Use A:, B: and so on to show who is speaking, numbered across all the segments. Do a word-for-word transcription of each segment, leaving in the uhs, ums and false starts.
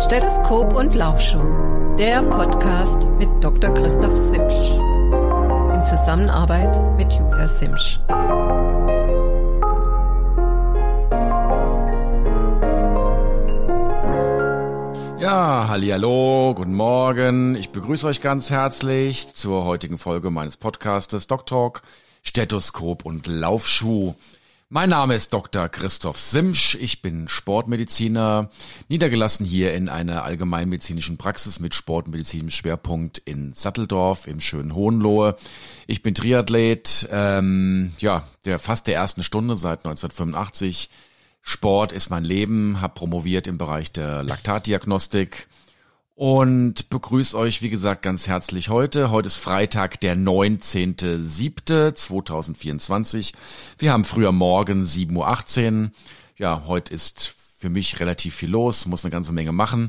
A: Stethoskop und Laufschuh, der Podcast mit Doktor Christoph Simsch. In Zusammenarbeit mit Julia Simsch.
B: Ja, hallihallo, guten Morgen. Ich begrüße euch ganz herzlich zur heutigen Folge meines Podcastes Doc Talk, Stethoskop und Laufschuh. Mein Name ist Doktor Christoph Simsch, ich bin Sportmediziner, niedergelassen hier in einer allgemeinmedizinischen Praxis mit sportmedizinischem Schwerpunkt in Satteldorf im schönen Hohenlohe. Ich bin Triathlet, ähm, ja, der fast der ersten Stunde seit neunzehnhundertfünfundachtzig. Sport ist mein Leben, habe promoviert im Bereich der Laktatdiagnostik und begrüße euch, wie gesagt, ganz herzlich heute. Heute ist Freitag, der neunzehnter siebter zweitausendvierundzwanzig. Wir haben früher morgen sieben Uhr achtzehn. Ja, heute ist für mich relativ viel los, muss eine ganze Menge machen.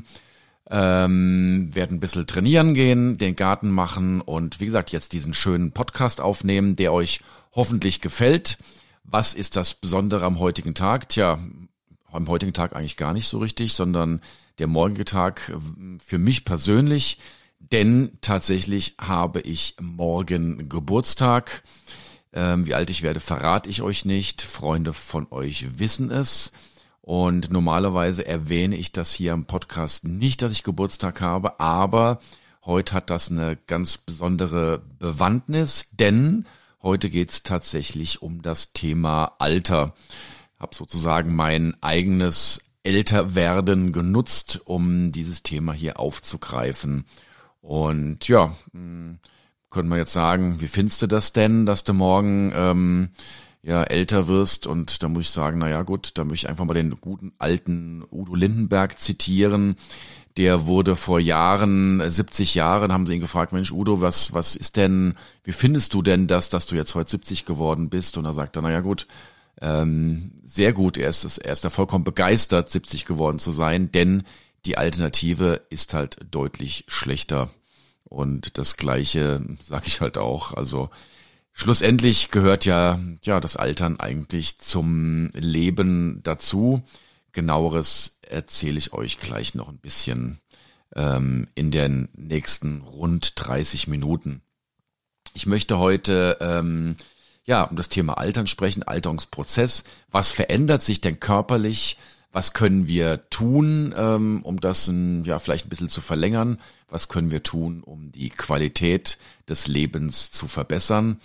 B: Ähm, werde ein bisschen trainieren gehen, den Garten machen und wie gesagt, jetzt diesen schönen Podcast aufnehmen, der euch hoffentlich gefällt. Was ist das Besondere am heutigen Tag? Tja, am heutigen Tag eigentlich gar nicht so richtig, sondern der morgige Tag für mich persönlich, denn tatsächlich habe ich morgen Geburtstag. Ähm, wie alt ich werde, verrate ich euch nicht. Freunde von euch wissen es. Und normalerweise erwähne ich das hier im Podcast nicht, dass ich Geburtstag habe, aber heute hat das eine ganz besondere Bewandtnis, denn heute geht's tatsächlich um das Thema Alter. Habe sozusagen mein eigenes Älterwerden genutzt, um dieses Thema hier aufzugreifen. Und ja, können wir jetzt sagen, wie findest du das denn, dass du morgen ähm, ja älter wirst? Und da muss ich sagen, naja gut, da möchte ich einfach mal den guten alten Udo Lindenberg zitieren. Der wurde vor Jahren, siebzig Jahren, haben sie ihn gefragt, Mensch Udo, was was ist denn, wie findest du denn das, dass du jetzt heute siebzig geworden bist? Und er sagt er, naja gut, ähm, sehr gut, er ist, er ist da vollkommen begeistert, siebzig geworden zu sein, denn die Alternative ist halt deutlich schlechter. Und das Gleiche sage ich halt auch, also schlussendlich gehört ja ja das Altern eigentlich zum Leben dazu. Genaueres erzähle ich euch gleich noch ein bisschen ähm, in den nächsten rund dreißig Minuten. Ich möchte heute ähm, ja um das Thema Altern sprechen, Alterungsprozess. Was verändert sich denn körperlich? Was können wir tun, ähm, um das ein, ja vielleicht ein bisschen zu verlängern? Was können wir tun, um die Qualität des Lebens zu verbessern?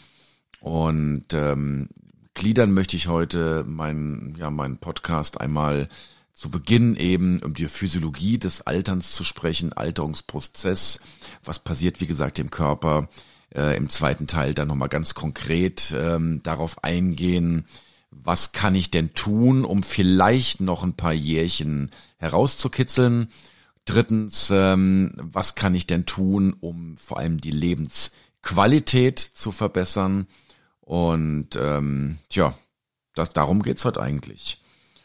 B: Und ähm, gliedern möchte ich heute meinen ja meinen Podcast einmal zu Beginn eben um die Physiologie des Alterns zu sprechen, Alterungsprozess, was passiert, wie gesagt, im Körper. Äh, im zweiten Teil dann nochmal ganz konkret ähm, darauf eingehen, was kann ich denn tun, um vielleicht noch ein paar Jährchen herauszukitzeln. Drittens, ähm, was kann ich denn tun, um vor allem die Lebensqualität zu verbessern. Und ähm, tja, das, darum geht's heute eigentlich.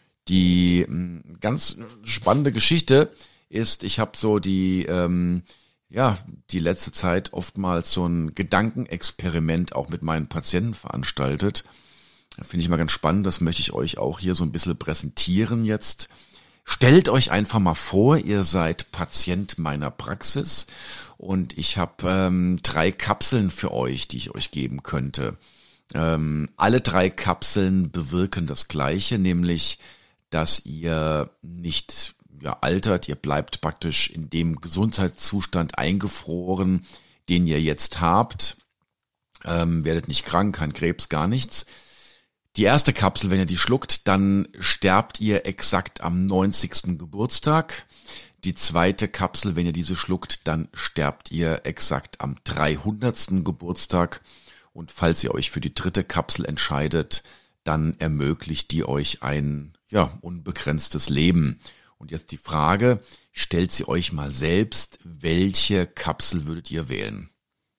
B: Die ähm, ganz spannende Geschichte ist, ich habe so die ähm, ja die letzte Zeit oftmals so ein Gedankenexperiment auch mit meinen Patienten veranstaltet. Finde ich mal ganz spannend, das möchte ich euch auch hier so ein bisschen präsentieren jetzt. Stellt euch einfach mal vor, ihr seid Patient meiner Praxis und ich habe ähm, drei Kapseln für euch, die ich euch geben könnte. Ähm, alle drei Kapseln bewirken das Gleiche, nämlich, dass ihr nicht ja, altert, ihr bleibt praktisch in dem Gesundheitszustand eingefroren, den ihr jetzt habt, ähm, werdet nicht krank, kein Krebs, gar nichts. Die erste Kapsel, wenn ihr die schluckt, dann sterbt ihr exakt am neunzigsten Geburtstag. Die zweite Kapsel, wenn ihr diese schluckt, dann sterbt ihr exakt am dreihundertsten Geburtstag. Und falls ihr euch für die dritte Kapsel entscheidet, dann ermöglicht die euch ein ja unbegrenztes Leben. Und jetzt die Frage, stellt sie euch mal selbst, welche Kapsel würdet ihr wählen?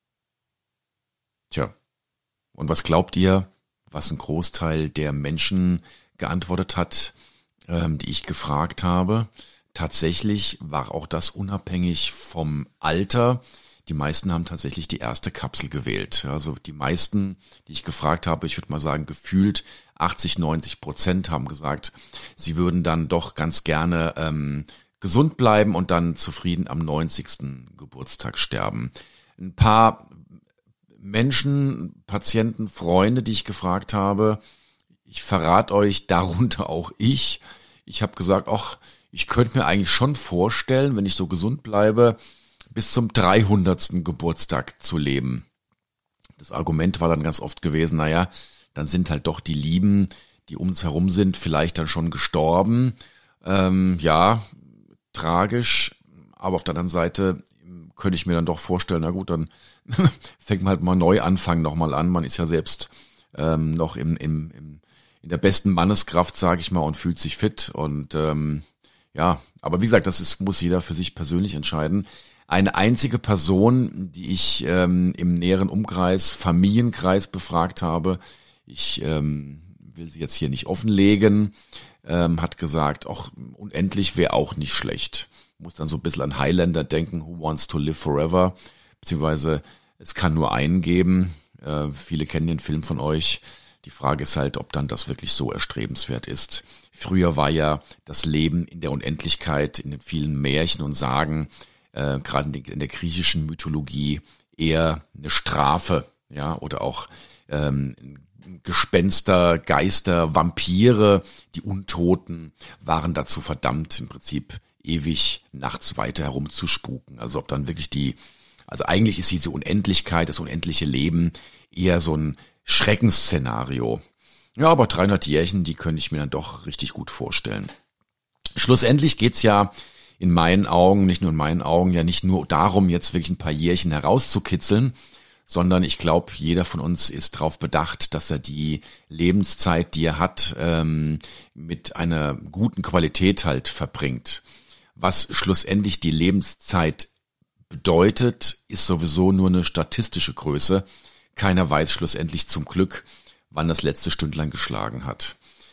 B: Tja, und was glaubt ihr, was ein Großteil der Menschen geantwortet hat, ähm, die ich gefragt habe? Tatsächlich war auch das unabhängig vom Alter. Die meisten haben tatsächlich die erste Kapsel gewählt. Also die meisten, die ich gefragt habe, ich würde mal sagen, gefühlt achtzig, neunzig Prozent haben gesagt, sie würden dann doch ganz gerne ähm, gesund bleiben und dann zufrieden am neunzigsten Geburtstag sterben. Ein paar Menschen, Patienten, Freunde, die ich gefragt habe, ich verrate euch, darunter auch ich. Ich habe gesagt, ach, ich könnte mir eigentlich schon vorstellen, wenn ich so gesund bleibe, bis zum dreihundertsten Geburtstag zu leben. Das Argument war dann ganz oft gewesen, naja, dann sind halt doch die Lieben, die um uns herum sind, vielleicht dann schon gestorben. Ähm, ja, tragisch, aber auf der anderen Seite könnte ich mir dann doch vorstellen, na gut, dann fängt man halt mal neu anfangen nochmal an. Man ist ja selbst ähm, noch im, im, im, in der besten Manneskraft, sage ich mal, und fühlt sich fit. Und ähm, ja, aber wie gesagt, das ist, muss jeder für sich persönlich entscheiden. Eine einzige Person, die ich ähm, im näheren Umkreis, Familienkreis befragt habe, ich ähm, will sie jetzt hier nicht offenlegen, ähm, hat gesagt, auch unendlich wäre auch nicht schlecht. Muss dann so ein bisschen an Highlander denken, Who Wants to Live Forever, beziehungsweise es kann nur einen geben. Äh, viele kennen den Film von euch. Die Frage ist halt, ob dann das wirklich so erstrebenswert ist. Früher war ja das Leben in der Unendlichkeit, in den vielen Märchen und Sagen, äh, gerade in der griechischen Mythologie, eher eine Strafe, ja, oder auch ähm, Gespenster, Geister, Vampire, die Untoten waren dazu verdammt, im Prinzip ewig nachts weiter herumzuspuken. Also ob dann wirklich die, also eigentlich ist diese Unendlichkeit, das unendliche Leben eher so ein Schreckensszenario. Ja, aber dreihundert Jährchen, die könnte ich mir dann doch richtig gut vorstellen. Schlussendlich geht's ja in meinen Augen, nicht nur in meinen Augen, ja nicht nur darum, jetzt wirklich ein paar Jährchen herauszukitzeln, sondern ich glaube, jeder von uns ist darauf bedacht, dass er die Lebenszeit, die er hat, ähm, mit einer guten Qualität halt verbringt. Was schlussendlich die Lebenszeit bedeutet, ist sowieso nur eine statistische Größe. Keiner weiß schlussendlich zum Glück, wann das letzte Stündlein geschlagen hat.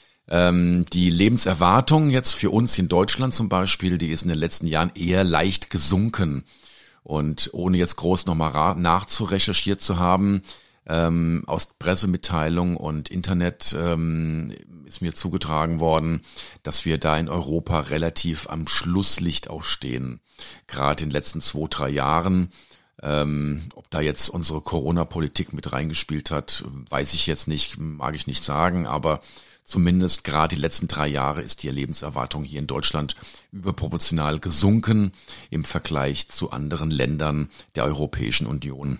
B: Ähm, die Lebenserwartung jetzt für uns in Deutschland zum Beispiel, die ist in den letzten Jahren eher leicht gesunken. Und ohne jetzt groß nochmal nachzurecherchiert zu haben, ähm, aus Pressemitteilung und Internet ähm, ist mir zugetragen worden, dass wir da in Europa relativ am Schlusslicht auch stehen. Gerade in den letzten zwei, drei Jahren. Ähm, ob da jetzt unsere Corona-Politik mit reingespielt hat, weiß ich jetzt nicht, mag ich nicht sagen, aber zumindest gerade die letzten drei Jahre ist die Lebenserwartung hier in Deutschland überproportional gesunken im Vergleich zu anderen Ländern der Europäischen Union.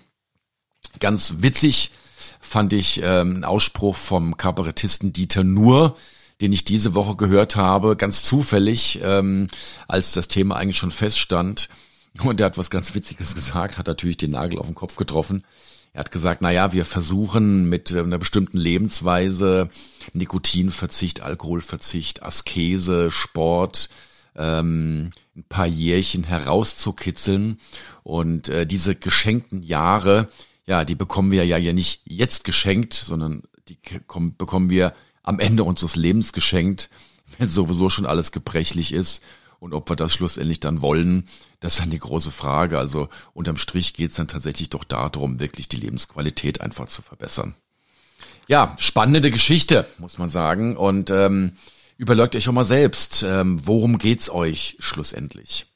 B: Ganz witzig fand ich ähm, einen Ausspruch vom Kabarettisten Dieter Nuhr, den ich diese Woche gehört habe, ganz zufällig, ähm, als das Thema eigentlich schon feststand. Und er hat was ganz Witziges gesagt, hat natürlich den Nagel auf den Kopf getroffen. Er hat gesagt, na ja, wir versuchen mit einer bestimmten Lebensweise, Nikotinverzicht, Alkoholverzicht, Askese, Sport, ähm, ein paar Jährchen herauszukitzeln. Und äh, diese geschenkten Jahre, ja, die bekommen wir ja ja nicht jetzt geschenkt, sondern die bekommen wir am Ende unseres Lebens geschenkt, wenn sowieso schon alles gebrechlich ist. Und ob wir das schlussendlich dann wollen, das ist dann die große Frage. Also unterm Strich geht es dann tatsächlich doch darum, wirklich die Lebensqualität einfach zu verbessern. Ja, spannende Geschichte, muss man sagen. Und ähm, überlegt euch schon mal selbst, ähm, worum geht's euch schlussendlich?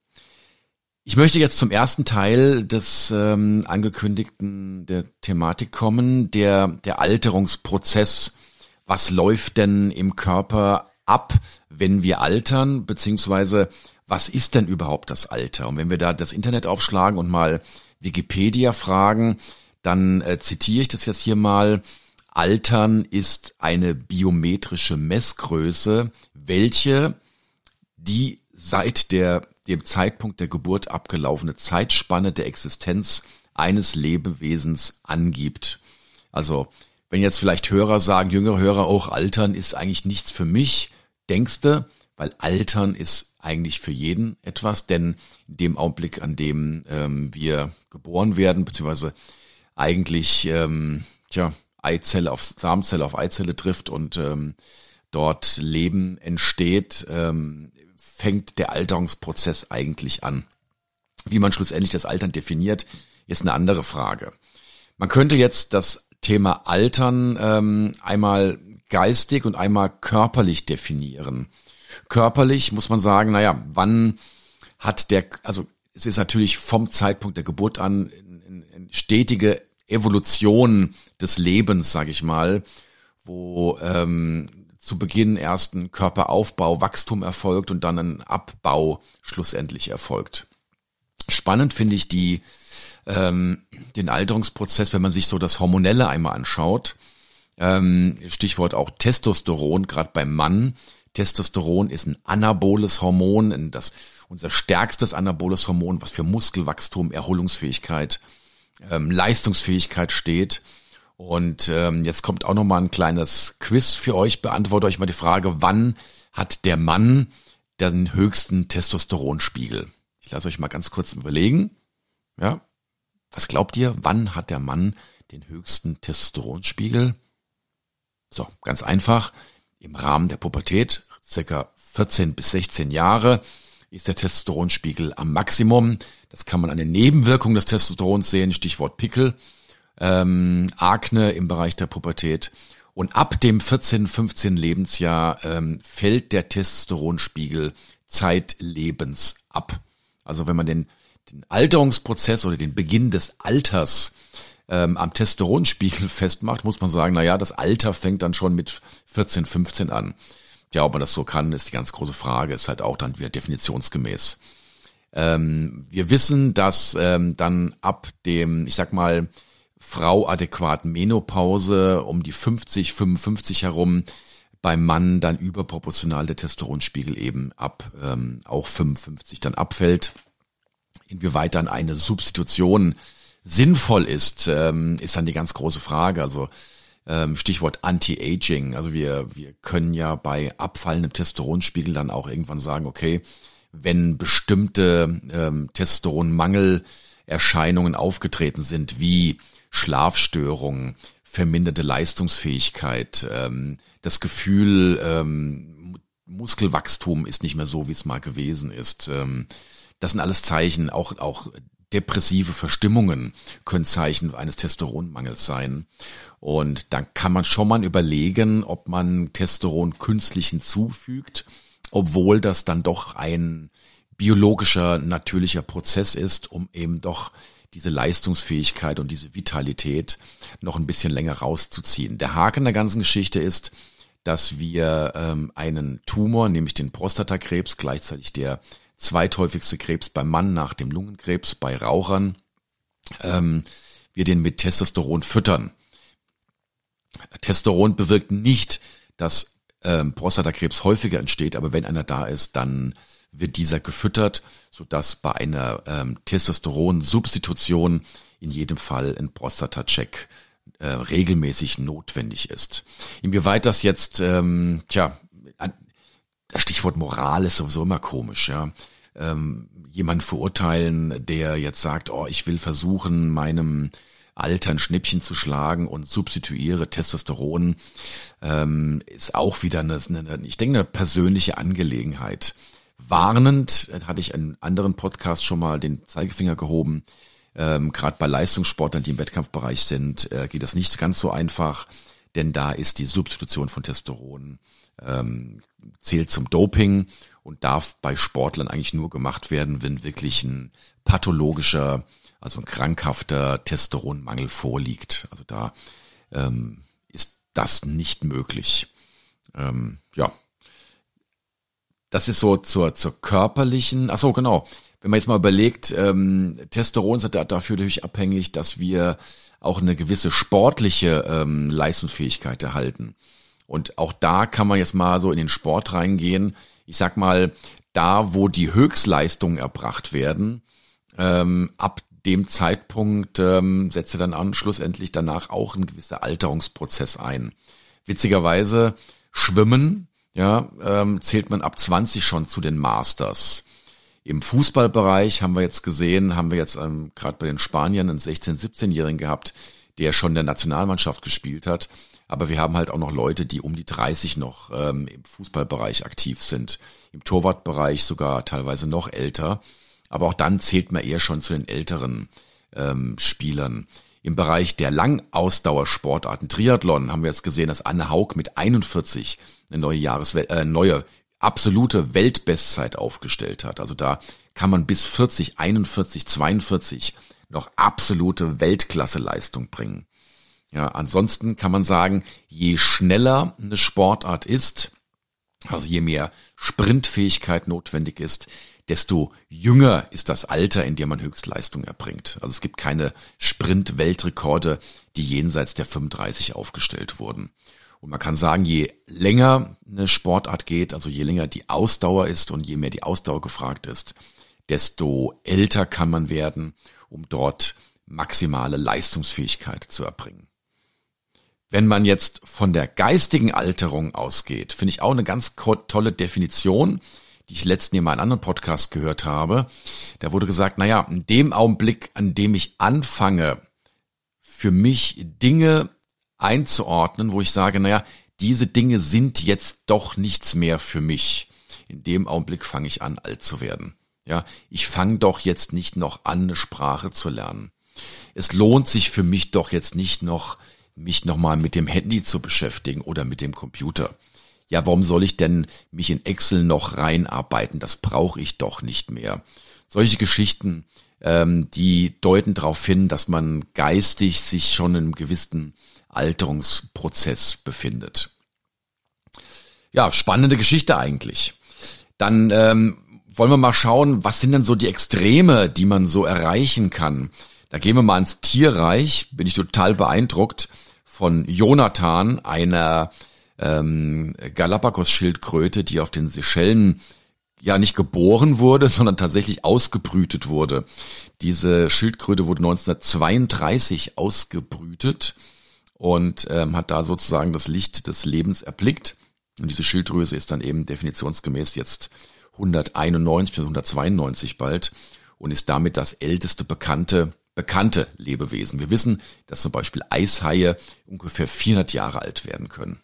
B: Ich möchte jetzt zum ersten Teil des ähm, angekündigten der Thematik kommen, der der Alterungsprozess. Was läuft denn im Körper ab, wenn wir altern, beziehungsweise was ist denn überhaupt das Alter? Und wenn wir da das Internet aufschlagen und mal Wikipedia fragen, dann äh, zitiere ich das jetzt hier mal: Altern ist eine biometrische Messgröße, welche die seit der dem Zeitpunkt der Geburt abgelaufene Zeitspanne der Existenz eines Lebewesens angibt. Also wenn jetzt vielleicht Hörer sagen, jüngere Hörer, auch Altern ist eigentlich nichts für mich, denkste, weil Altern ist eigentlich für jeden etwas, denn in dem Augenblick, an dem ähm, wir geboren werden, beziehungsweise eigentlich ähm, tja, Eizelle auf Samenzelle auf Eizelle trifft und ähm, dort Leben entsteht, ähm, fängt der Alterungsprozess eigentlich an. Wie man schlussendlich das Altern definiert, ist eine andere Frage. Man könnte jetzt das Thema Altern ähm, einmal geistig und einmal körperlich definieren. Körperlich muss man sagen, naja, wann hat der, also es ist natürlich vom Zeitpunkt der Geburt an eine stetige Evolution des Lebens, sage ich mal, wo ähm, zu Beginn erst ein Körperaufbau, Wachstum erfolgt und dann ein Abbau schlussendlich erfolgt. Spannend finde ich die ähm, den Alterungsprozess, wenn man sich so das Hormonelle einmal anschaut. Ähm, Stichwort auch Testosteron, gerade beim Mann. Testosteron ist ein anaboles Hormon, das unser stärkstes anaboles Hormon, was für Muskelwachstum, Erholungsfähigkeit, ähm, Leistungsfähigkeit steht. Und ähm, jetzt kommt auch nochmal ein kleines Quiz für euch. Beantworte euch mal die Frage, wann hat der Mann den höchsten Testosteronspiegel? Ich lasse euch mal ganz kurz überlegen. Ja, was glaubt ihr, wann hat der Mann den höchsten Testosteronspiegel? So, ganz einfach. Im Rahmen der Pubertät, circa vierzehn bis sechzehn Jahre, ist der Testosteronspiegel am Maximum. Das kann man an den Nebenwirkungen des Testosterons sehen, Stichwort Pickel, ähm, Akne im Bereich der Pubertät. Und ab dem vierzehnten, fünfzehnten Lebensjahr ähm, fällt der Testosteronspiegel zeitlebens ab. Also wenn man den, den Alterungsprozess oder den Beginn des Alters ähm, am Testosteronspiegel festmacht, muss man sagen, na ja, das Alter fängt dann schon mit vierzehn, fünfzehn an. Ja, ob man das so kann, ist die ganz große Frage, ist halt auch dann wieder definitionsgemäß. Ähm, wir wissen, dass ähm, dann ab dem, ich sag mal, frauadäquaten Menopause um die fünfzig, fünfundfünfzig herum beim Mann dann überproportional der Testosteronspiegel eben ab ähm, auch fünfundfünfzig dann abfällt. Inwieweit dann eine Substitution sinnvoll ist, ähm, ist dann die ganz große Frage. Also ähm, Stichwort Anti-Aging. Also wir wir können ja bei abfallendem Testosteronspiegel dann auch irgendwann sagen, okay, wenn bestimmte ähm, Testosteronmangelerscheinungen aufgetreten sind, wie Schlafstörungen, verminderte Leistungsfähigkeit, ähm, das Gefühl, ähm, Muskelwachstum ist nicht mehr so, wie es mal gewesen ist. Ähm, das sind alles Zeichen, auch auch depressive Verstimmungen können Zeichen eines Testosteronmangels sein. Und dann kann man schon mal überlegen, ob man Testosteron künstlich hinzufügt, obwohl das dann doch ein biologischer, natürlicher Prozess ist, um eben doch diese Leistungsfähigkeit und diese Vitalität noch ein bisschen länger rauszuziehen. Der Haken der ganzen Geschichte ist, dass wir ähm, einen Tumor, nämlich den Prostatakrebs, gleichzeitig der zweithäufigste Krebs beim Mann nach dem Lungenkrebs bei Rauchern, ähm, wir den mit Testosteron füttern. Testosteron bewirkt nicht, dass ähm, Prostatakrebs häufiger entsteht, aber wenn einer da ist, dann wird dieser gefüttert, sodass bei einer ähm, Testosteron-Substitution in jedem Fall ein Prostata-Check äh, regelmäßig notwendig ist. Inwieweit das jetzt, ähm, tja, an, das Stichwort Moral ist sowieso immer komisch, ja. Ähm, jemand verurteilen, der jetzt sagt, oh, ich will versuchen, meinem Alter ein Schnippchen zu schlagen und substituiere Testosteron, ähm, ist auch wieder eine, eine, ich denke, eine persönliche Angelegenheit. Warnend hatte ich in einem anderen Podcast schon mal den Zeigefinger gehoben. Ähm, Gerade bei Leistungssportlern, die im Wettkampfbereich sind, äh, geht das nicht ganz so einfach, denn da ist die Substitution von Testosteron ähm, zählt zum Doping und darf bei Sportlern eigentlich nur gemacht werden, wenn wirklich ein pathologischer, also ein krankhafter Testosteronmangel vorliegt. Also da ähm, ist das nicht möglich. Ähm, ja. Das ist so zur zur körperlichen, ach so, genau. Wenn man jetzt mal überlegt, ähm, Testosteron ist dafür natürlich abhängig, dass wir auch eine gewisse sportliche ähm, Leistungsfähigkeit erhalten. Und auch da kann man jetzt mal so in den Sport reingehen. Ich sag mal, da wo die Höchstleistungen erbracht werden, ähm, ab dem Zeitpunkt ähm, setzt dann an, schlussendlich danach auch ein gewisser Alterungsprozess ein. Witzigerweise Schwimmen, ja, ähm, zählt man ab zwanzig schon zu den Masters. Im Fußballbereich haben wir jetzt gesehen, haben wir jetzt ähm, gerade bei den Spaniern einen sechzehn-, siebzehnjährigen gehabt, der schon in der Nationalmannschaft gespielt hat. Aber wir haben halt auch noch Leute, die um die dreißig noch ähm, im Fußballbereich aktiv sind. Im Torwartbereich sogar teilweise noch älter. Aber auch dann zählt man eher schon zu den älteren ähm, Spielern. Im Bereich der Langausdauersportarten, Triathlon, haben wir jetzt gesehen, dass Anne Haug mit einundvierzig eine neue Jahreswelt, äh, neue absolute Weltbestzeit aufgestellt hat. Also da kann man bis vierzig, einundvierzig, zweiundvierzig noch absolute Weltklasse-Leistung bringen. Ja, ansonsten kann man sagen, je schneller eine Sportart ist, also je mehr Sprintfähigkeit notwendig ist, desto jünger ist das Alter, in dem man Höchstleistung erbringt. Also es gibt keine Sprint-Weltrekorde, die jenseits der fünfunddreißig aufgestellt wurden. Und man kann sagen, je länger eine Sportart geht, also je länger die Ausdauer ist und je mehr die Ausdauer gefragt ist, desto älter kann man werden, um dort maximale Leistungsfähigkeit zu erbringen. Wenn man jetzt von der geistigen Alterung ausgeht, finde ich auch eine ganz tolle Definition, die ich letztens in meinem anderen Podcast gehört habe. Da wurde gesagt, naja, in dem Augenblick, an dem ich anfange, für mich Dinge einzuordnen, wo ich sage, naja, diese Dinge sind jetzt doch nichts mehr für mich. In dem Augenblick fange ich an, alt zu werden. Ja, ich fange doch jetzt nicht noch an, eine Sprache zu lernen. Es lohnt sich für mich doch jetzt nicht noch, mich nochmal mit dem Handy zu beschäftigen oder mit dem Computer. Ja, warum soll ich denn mich in Excel noch reinarbeiten? Das brauche ich doch nicht mehr. Solche Geschichten, ähm, die deuten darauf hin, dass man geistig sich schon in einem gewissen Alterungsprozess befindet. Ja, spannende Geschichte eigentlich. Dann ähm, wollen wir mal schauen, was sind denn so die Extreme, die man so erreichen kann. Da gehen wir mal ins Tierreich. Bin ich total beeindruckt von Jonathan, einer ähm, Galapagos-Schildkröte, die auf den Seychellen ja nicht geboren wurde, sondern tatsächlich ausgebrütet wurde. Diese Schildkröte wurde neunzehnhundertzweiunddreißig ausgebrütet und ähm, hat da sozusagen das Licht des Lebens erblickt. Und diese Schilddrüse ist dann eben definitionsgemäß jetzt hunderteinundneunzig bis hundertzweiundneunzig bald und ist damit das älteste bekannte bekannte Lebewesen. Wir wissen, dass zum Beispiel Eishaie ungefähr vierhundert Jahre alt werden können.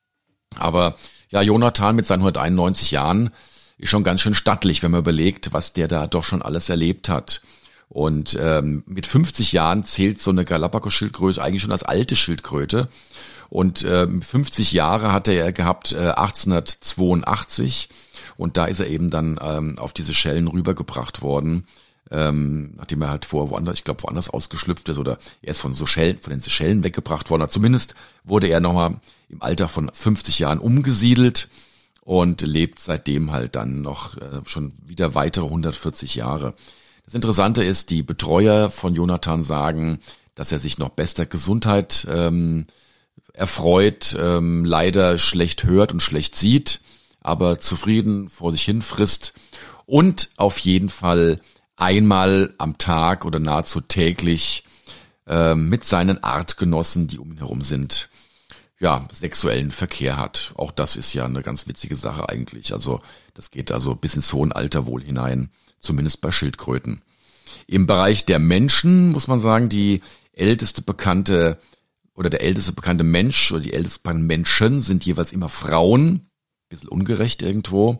B: Aber ja, Jonathan mit seinen hunderteinundneunzig Jahren ist schon ganz schön stattlich, wenn man überlegt, was der da doch schon alles erlebt hat. Und ähm, mit fünfzig Jahren zählt so eine Galapagos-Schildkröte eigentlich schon als alte Schildkröte. Und ähm, fünfzig Jahre hatte er gehabt äh, achtzehnhundertzweiundachtzig und da ist er eben dann ähm, auf diese Schellen rübergebracht worden. Ähm, nachdem er halt vorher woanders, ich glaube woanders ausgeschlüpft ist oder er ist von so Schellen, von den Seychellen weggebracht worden. Zumindest wurde er nochmal im Alter von fünfzig Jahren umgesiedelt und lebt seitdem halt dann noch äh, schon wieder weitere hundertvierzig Jahre. Das Interessante ist, die Betreuer von Jonathan sagen, dass er sich noch bester Gesundheit ähm, erfreut, ähm, leider schlecht hört und schlecht sieht, aber zufrieden vor sich hin frisst und auf jeden Fall einmal am Tag oder nahezu täglich äh, mit seinen Artgenossen, die um ihn herum sind, ja, sexuellen Verkehr hat. Auch das ist ja eine ganz witzige Sache eigentlich. Also das geht also bis ins hohe Alter wohl hinein, zumindest bei Schildkröten. Im Bereich der Menschen muss man sagen, die älteste bekannte oder der älteste bekannte Mensch oder die ältesten bekannten Menschen sind jeweils immer Frauen. Bisschen ungerecht irgendwo.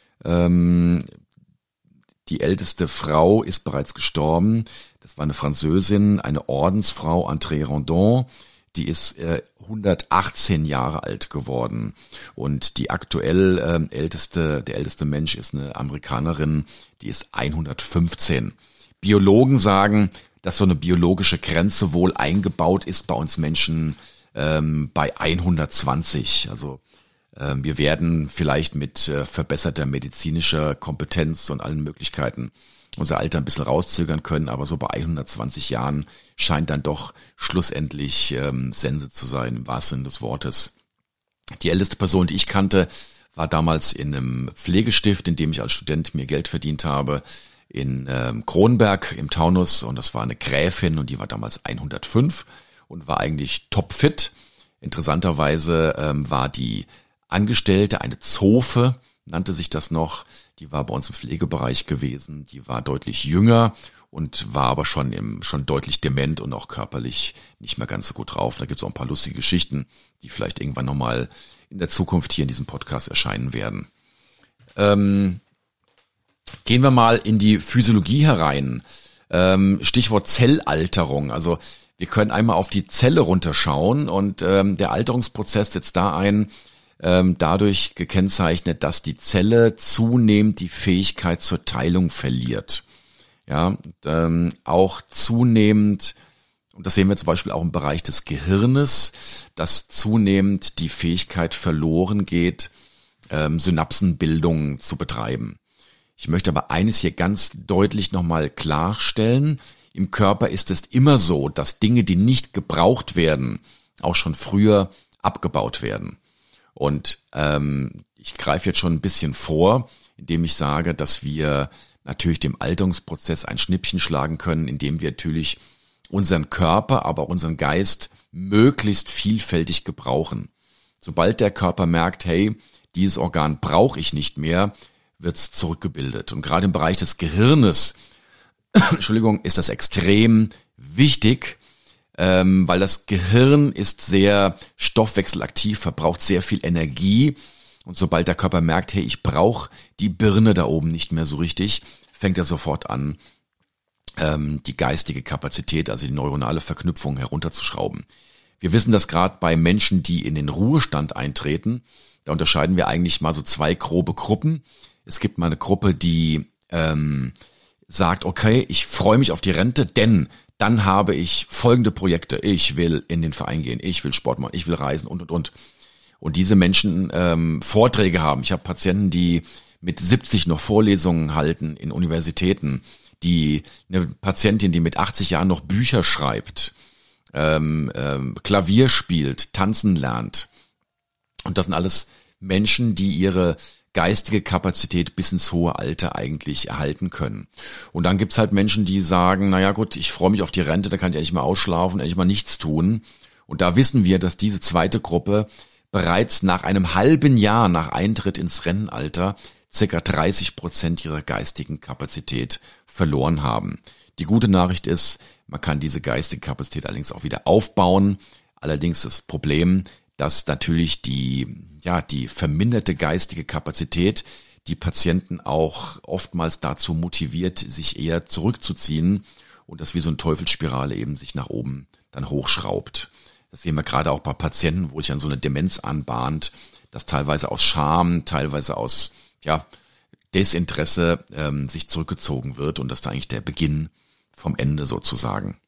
B: Ähm, Die älteste Frau ist bereits gestorben. Das war eine Französin, eine Ordensfrau, André Rondon. Die ist äh, hundertachtzehn Jahre alt geworden. Und die aktuell äh, älteste, der älteste Mensch ist eine Amerikanerin, die ist hundertfünfzehn. Biologen sagen, dass so eine biologische Grenze wohl eingebaut ist bei uns Menschen ähm, bei hundertzwanzig. Also wir werden vielleicht mit verbesserter medizinischer Kompetenz und allen Möglichkeiten unser Alter ein bisschen rauszögern können, aber so bei hundertzwanzig Jahren scheint dann doch schlussendlich ähm, Sense zu sein, im wahrsten Sinne des Wortes. Die älteste Person, die ich kannte, war damals in einem Pflegestift, in dem ich als Student mir Geld verdient habe, in ähm, Kronberg im Taunus, und das war eine Gräfin und die war damals hundertfünf und war eigentlich topfit. Interessanterweise ähm, war die Angestellte, eine Zofe, nannte sich das noch, die war bei uns im Pflegebereich gewesen, die war deutlich jünger und war aber schon im, schon deutlich dement und auch körperlich nicht mehr ganz so gut drauf. Da gibt es auch ein paar lustige Geschichten, die vielleicht irgendwann nochmal in der Zukunft hier in diesem Podcast erscheinen werden. Ähm, gehen wir mal in die Physiologie herein. Ähm, Stichwort Zellalterung, also wir können einmal auf die Zelle runterschauen und ähm, der Alterungsprozess setzt da ein, ähm, dadurch gekennzeichnet, dass die Zelle zunehmend die Fähigkeit zur Teilung verliert. Ja, ähm, auch zunehmend, und das sehen wir zum Beispiel auch im Bereich des Gehirnes, dass zunehmend die Fähigkeit verloren geht, ähm, Synapsenbildung zu betreiben. Ich möchte aber eines hier ganz deutlich nochmal klarstellen. Im Körper ist es immer so, dass Dinge, die nicht gebraucht werden, auch schon früher abgebaut werden. Und ähm, ich greife jetzt schon ein bisschen vor, indem ich sage, dass wir natürlich dem Alterungsprozess ein Schnippchen schlagen können, indem wir natürlich unseren Körper, aber auch unseren Geist möglichst vielfältig gebrauchen. Sobald der Körper merkt, hey, dieses Organ brauche ich nicht mehr, wird es zurückgebildet. Und gerade im Bereich des Gehirnes, Entschuldigung, ist das extrem wichtig, ähm, weil das Gehirn ist sehr stoffwechselaktiv, verbraucht sehr viel Energie. Und sobald der Körper merkt, hey, ich brauche die Birne da oben nicht mehr so richtig, fängt er sofort an, ähm, die geistige Kapazität, also die neuronale Verknüpfung herunterzuschrauben. Wir wissen das gerade bei Menschen, die in den Ruhestand eintreten. Da unterscheiden wir eigentlich mal so zwei grobe Gruppen. Es gibt mal eine Gruppe, die ähm, sagt, okay, ich freue mich auf die Rente, denn dann habe ich folgende Projekte. Ich will in den Verein gehen, ich will Sport machen, ich will reisen und, und, und. Und diese Menschen ähm, Vorträge haben. Ich habe Patienten, die mit siebzig noch Vorlesungen halten in Universitäten, die eine Patientin, die mit achtzig Jahren noch Bücher schreibt, ähm, ähm, Klavier spielt, tanzen lernt. Und das sind alles Menschen, die ihre geistige Kapazität bis ins hohe Alter eigentlich erhalten können. Und dann gibt's halt Menschen, die sagen, naja gut, ich freue mich auf die Rente, da kann ich endlich mal ausschlafen, endlich mal nichts tun. Und da wissen wir, dass diese zweite Gruppe bereits nach einem halben Jahr nach Eintritt ins Rentenalter circa dreißig Prozent ihrer geistigen Kapazität verloren haben. Die gute Nachricht ist, man kann diese geistige Kapazität allerdings auch wieder aufbauen. Allerdings das Problem, dass natürlich die, ja, die verminderte geistige Kapazität die Patienten auch oftmals dazu motiviert, sich eher zurückzuziehen und das wie so eine Teufelsspirale eben sich nach oben dann hochschraubt. Das sehen wir gerade auch bei Patienten, wo sich dann so eine Demenz anbahnt, dass teilweise aus Scham, teilweise aus, ja, Desinteresse ähm, sich zurückgezogen wird und das ist da eigentlich der Beginn vom Ende sozusagen.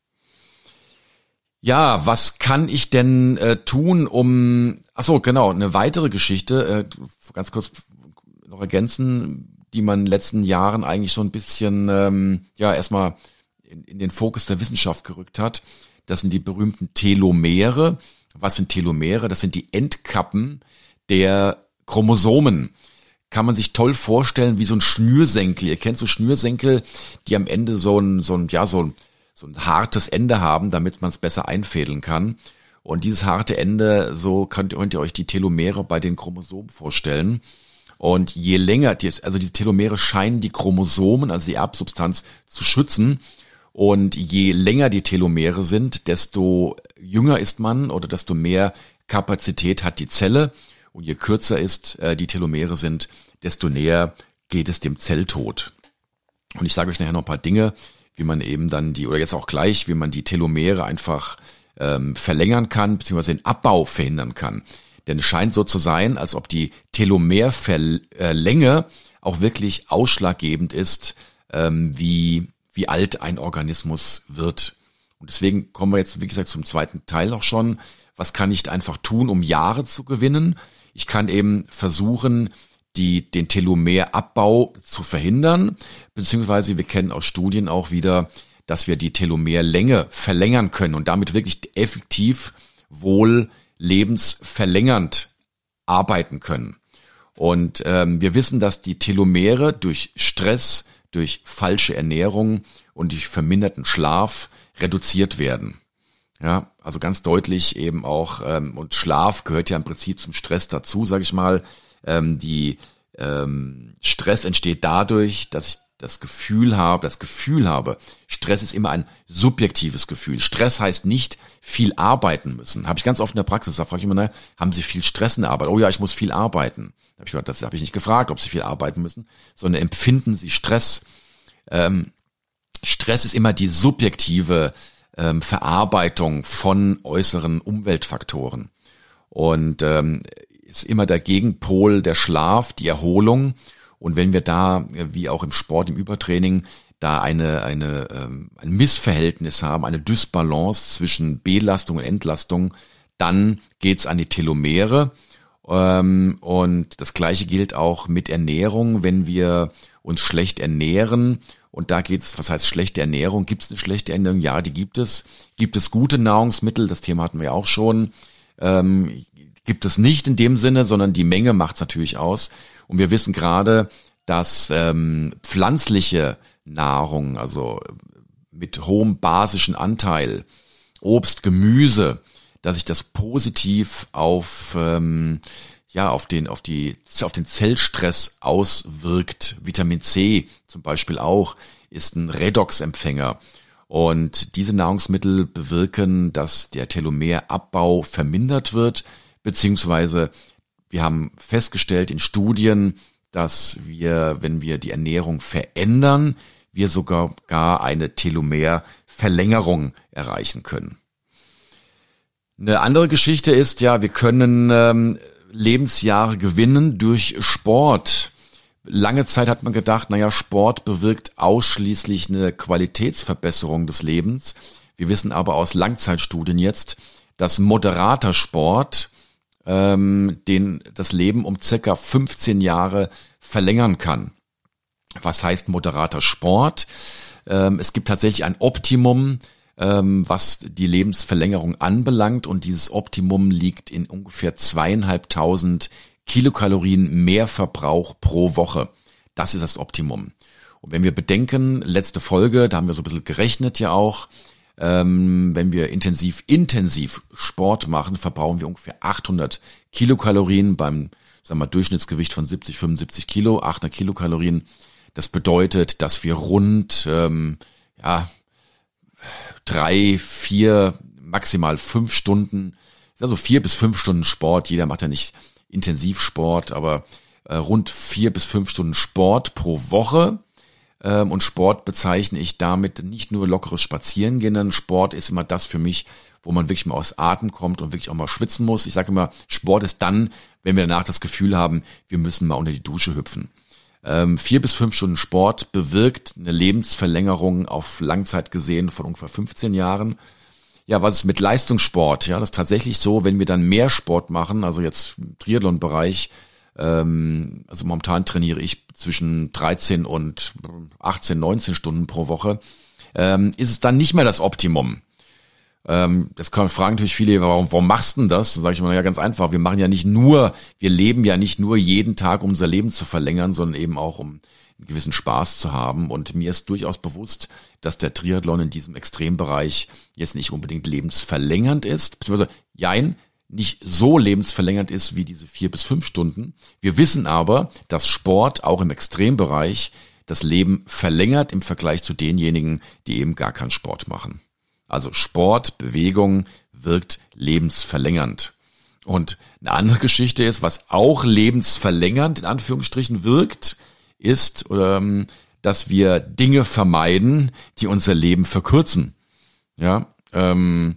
B: Ja, was kann ich denn äh, tun, um, ach so, genau, eine weitere Geschichte, äh, ganz kurz noch ergänzen, die man in den letzten Jahren eigentlich so ein bisschen, ähm, ja, erstmal in, in den Fokus der Wissenschaft gerückt hat. Das sind die berühmten Telomere. Was sind Telomere? Das sind die Endkappen der Chromosomen. Kann man sich toll vorstellen wie so ein Schnürsenkel. Ihr kennt so Schnürsenkel, die am Ende so ein, so ein, ja, so ein, so ein hartes Ende haben, damit man es besser einfädeln kann. Und dieses harte Ende, so könnt ihr, könnt ihr euch die Telomere bei den Chromosomen vorstellen. Und je länger, die, also die Telomere scheinen die Chromosomen, also die Erbsubstanz, zu schützen. Und je länger die Telomere sind, desto jünger ist man oder desto mehr Kapazität hat die Zelle. Und je kürzer ist äh, die Telomere sind, desto näher geht es dem Zelltod. Und ich sage euch nachher noch ein paar Dinge, wie man eben dann die, oder jetzt auch gleich, wie man die Telomere einfach ähm, verlängern kann, beziehungsweise den Abbau verhindern kann. Denn es scheint so zu sein, als ob die Telomerlänge auch wirklich ausschlaggebend ist, ähm, wie, wie alt ein Organismus wird. Und deswegen kommen wir jetzt, wie gesagt, zum zweiten Teil auch schon. Was kann ich einfach tun, um Jahre zu gewinnen? Ich kann eben versuchen, die, den Telomerabbau zu verhindern, beziehungsweise wir kennen aus Studien auch wieder, dass wir die Telomerlänge verlängern können und damit wirklich effektiv wohl lebensverlängernd arbeiten können. Und ähm, wir wissen, dass die Telomere durch Stress, durch falsche Ernährung und durch verminderten Schlaf reduziert werden. Ja, also ganz deutlich eben auch, ähm, und Schlaf gehört ja im Prinzip zum Stress dazu, sage ich mal. Ähm, die ähm, Stress entsteht dadurch, dass ich das Gefühl habe, das Gefühl habe, Stress ist immer ein subjektives Gefühl. Stress heißt nicht viel arbeiten müssen. Habe ich ganz oft in der Praxis, da frage ich immer, na, haben Sie viel Stress in der Arbeit? Oh ja, ich muss viel arbeiten. Da habe ich gesagt, das habe ich nicht gefragt, ob Sie viel arbeiten müssen, sondern empfinden Sie Stress. Ähm, Stress ist immer die subjektive ähm, Verarbeitung von äußeren Umweltfaktoren. Und ähm, ist immer der Gegenpol der Schlaf, die Erholung. Und wenn wir da, wie auch im Sport, im Übertraining, da eine, eine, ähm, ein Missverhältnis haben, eine Dysbalance zwischen Belastung und Entlastung, dann geht's an die Telomere. Ähm, und das Gleiche gilt auch mit Ernährung, wenn wir uns schlecht ernähren. Und da geht's, was heißt schlechte Ernährung? Gibt es eine schlechte Ernährung? Ja, die gibt es. Gibt es gute Nahrungsmittel? Das Thema hatten wir ja auch schon. Ähm, gibt es nicht in dem Sinne, sondern die Menge macht's natürlich aus. Und wir wissen gerade, dass ähm, pflanzliche Nahrung, also mit hohem basischen Anteil, Obst, Gemüse, dass sich das positiv auf ähm, ja auf den auf die auf den Zellstress auswirkt. Vitamin C zum Beispiel auch ist ein Redoxempfänger und diese Nahrungsmittel bewirken, dass der Telomerabbau vermindert wird, beziehungsweise wir haben festgestellt in Studien, dass wir, wenn wir die Ernährung verändern, wir sogar gar eine Telomerverlängerung erreichen können. Eine andere Geschichte ist, ja, wir können ähm, Lebensjahre gewinnen durch Sport. Lange Zeit hat man gedacht, naja, Sport bewirkt ausschließlich eine Qualitätsverbesserung des Lebens. Wir wissen aber aus Langzeitstudien jetzt, dass moderater Sport ähm, den das Leben um circa fünfzehn Jahre verlängern kann. Was heißt moderater Sport? Ähm, es gibt tatsächlich ein Optimum, ähm, was die Lebensverlängerung anbelangt, und dieses Optimum liegt in ungefähr zweieinhalbtausend Kilokalorien Mehrverbrauch pro Woche. Das ist das Optimum. Und wenn wir bedenken, letzte Folge, da haben wir so ein bisschen gerechnet ja auch, ähm, wenn wir intensiv, intensiv Sport machen, verbrauchen wir ungefähr achthundert Kilokalorien beim, sagen wir mal, Durchschnittsgewicht von siebzig, fünfundsiebzig Kilo, achthundert Kilokalorien. Das bedeutet, dass wir rund, ähm, ja, drei, vier, maximal fünf Stunden, also vier bis fünf Stunden Sport, jeder macht ja nicht Intensivsport, aber äh, rund vier bis fünf Stunden Sport pro Woche. Ähm, und Sport bezeichne ich damit nicht nur lockeres Spazierengehen, denn Sport ist immer das für mich, wo man wirklich mal aus Atem kommt und wirklich auch mal schwitzen muss. Ich sage immer, Sport ist dann, wenn wir danach das Gefühl haben, wir müssen mal unter die Dusche hüpfen. Ähm, vier bis fünf Stunden Sport bewirkt eine Lebensverlängerung auf Langzeit gesehen von ungefähr fünfzehn Jahren. Ja, was ist mit Leistungssport? Ja, das ist tatsächlich so, wenn wir dann mehr Sport machen, also jetzt im Triathlon-Bereich, ähm, also momentan trainiere ich zwischen dreizehn und achtzehn, neunzehn Stunden pro Woche, ähm, ist es dann nicht mehr das Optimum. Ähm, das kann, fragen natürlich viele, warum, warum machst du denn das? Dann sage ich mal, ja, ganz einfach, wir machen ja nicht nur, wir leben ja nicht nur jeden Tag, um unser Leben zu verlängern, sondern eben auch, um einen gewissen Spaß zu haben. Und mir ist durchaus bewusst, dass der Triathlon in diesem Extrembereich jetzt nicht unbedingt lebensverlängernd ist, beziehungsweise, jein, nicht so lebensverlängernd ist wie diese vier bis fünf Stunden. Wir wissen aber, dass Sport auch im Extrembereich das Leben verlängert im Vergleich zu denjenigen, die eben gar keinen Sport machen. Also Sport, Bewegung wirkt lebensverlängernd. Und eine andere Geschichte ist, was auch lebensverlängernd in Anführungsstrichen wirkt, ist, ähm, dass wir Dinge vermeiden, die unser Leben verkürzen. Ja, ähm,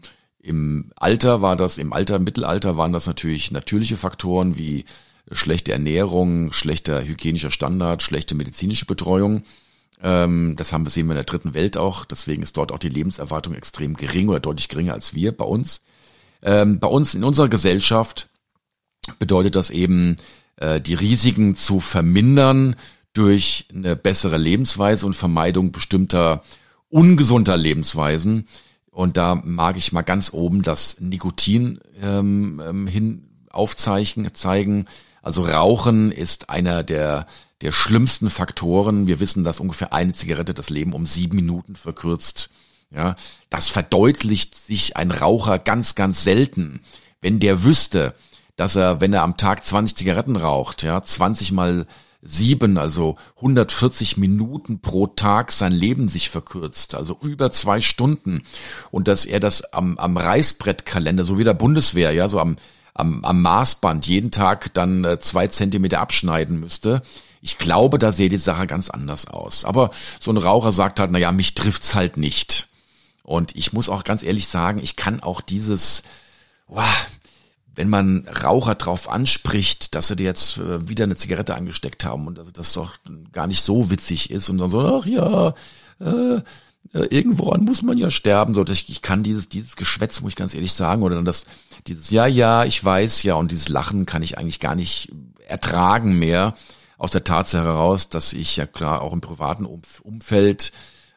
B: im Alter war das, im Alter, im Mittelalter waren das natürlich natürliche Faktoren wie schlechte Ernährung, schlechter hygienischer Standard, schlechte medizinische Betreuung. Ähm, das haben wir sehen wir in der dritten Welt auch. Deswegen ist dort auch die Lebenserwartung extrem gering oder deutlich geringer als wir bei uns. Ähm, bei uns in unserer Gesellschaft bedeutet das eben, äh, die Risiken zu vermindern durch eine bessere Lebensweise und Vermeidung bestimmter ungesunder Lebensweisen. Und da mag ich mal ganz oben das Nikotin ähm, hin aufzeichnen, zeigen. Also Rauchen ist einer der der schlimmsten Faktoren. Wir wissen, dass ungefähr eine Zigarette das Leben um sieben Minuten verkürzt. Ja, das verdeutlicht sich ein Raucher ganz, ganz selten. Wenn der wüsste, dass er, wenn er am Tag zwanzig Zigaretten raucht, ja, zwanzig mal sieben, also hundertvierzig Minuten pro Tag sein Leben sich verkürzt, also über zwei Stunden, und dass er das am, am Reißbrettkalender, so wie der Bundeswehr, ja, so am, am, am Maßband jeden Tag dann äh, zwei Zentimeter abschneiden müsste. Ich glaube, da sehe die Sache ganz anders aus. Aber so ein Raucher sagt halt, naja, mich trifft's halt nicht. Und ich muss auch ganz ehrlich sagen, ich kann auch dieses, wow, wenn man Raucher drauf anspricht, dass sie dir jetzt äh, wieder eine Zigarette angesteckt haben und also das doch gar nicht so witzig ist und dann so, ach ja, äh, äh, irgendworan muss man ja sterben. So, ich, ich kann dieses dieses Geschwätz, muss ich ganz ehrlich sagen, oder dann das dieses ja, ja, ich weiß ja und dieses Lachen kann ich eigentlich gar nicht ertragen mehr aus der Tatsache heraus, dass ich ja klar auch im privaten Umf- Umfeld